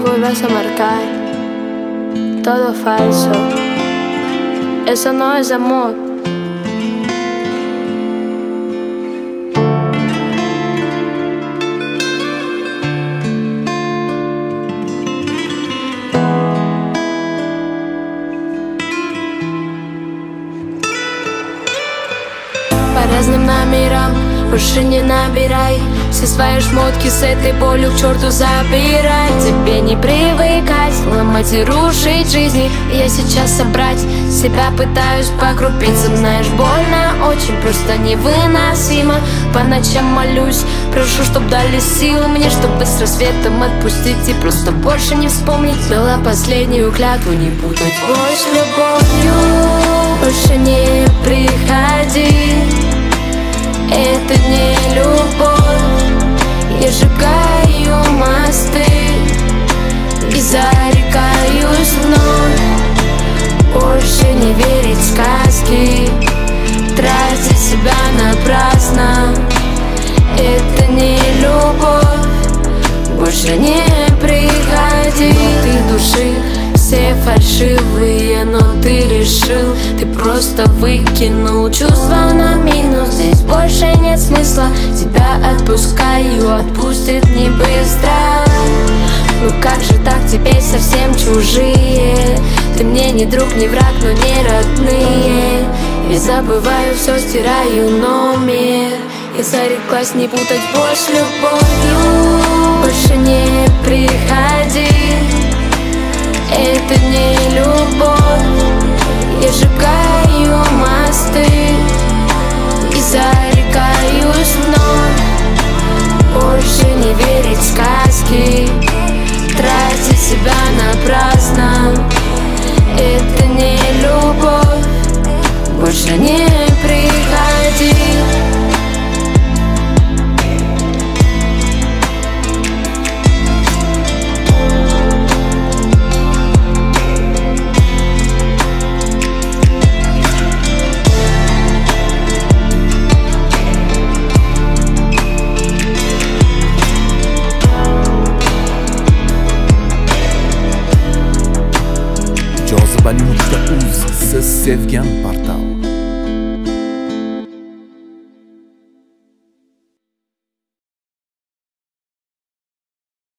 vuelvas a marcar. Todo falso. Eso no es amor. По разным номерам больше не набирай. Все свои шмотки с этой болью к черту забирай. Тебе не привыкать, ломать и рушить жизни. Я сейчас собрать себя пытаюсь по крупицам. Знаешь, больно, очень просто невыносимо. По ночам молюсь, прошу, чтоб дали силу мне, чтобы с рассветом отпустить и просто больше не вспомнить. Дала последнюю клятву не путать боль с любовью. Больше не приходи, это не любовь. Я сжигаю мосты и зарекаюсь вновь больше не верить в сказки, тратить себя напрасно. Это не любовь, больше не приходи. Ты души все фальшивые, но ты решил, ты просто выкинул чувства на минус. Здесь больше нет смысла, тебя отпускаю, отпустит не быстро. Ну как же так, теперь совсем чужие. Ты мне не друг, не враг, но не родные. Ведь забываю все, стираю номер. Я зареклась не путать боль с любовью. Больше не приходи, это не любовь. Я сжигаю мосты и зарекаюсь вновь больше не верить в сказки, тратить себя напрасно. Это не любовь, больше не приходи. Jozibali.uz, siz sevgan portal.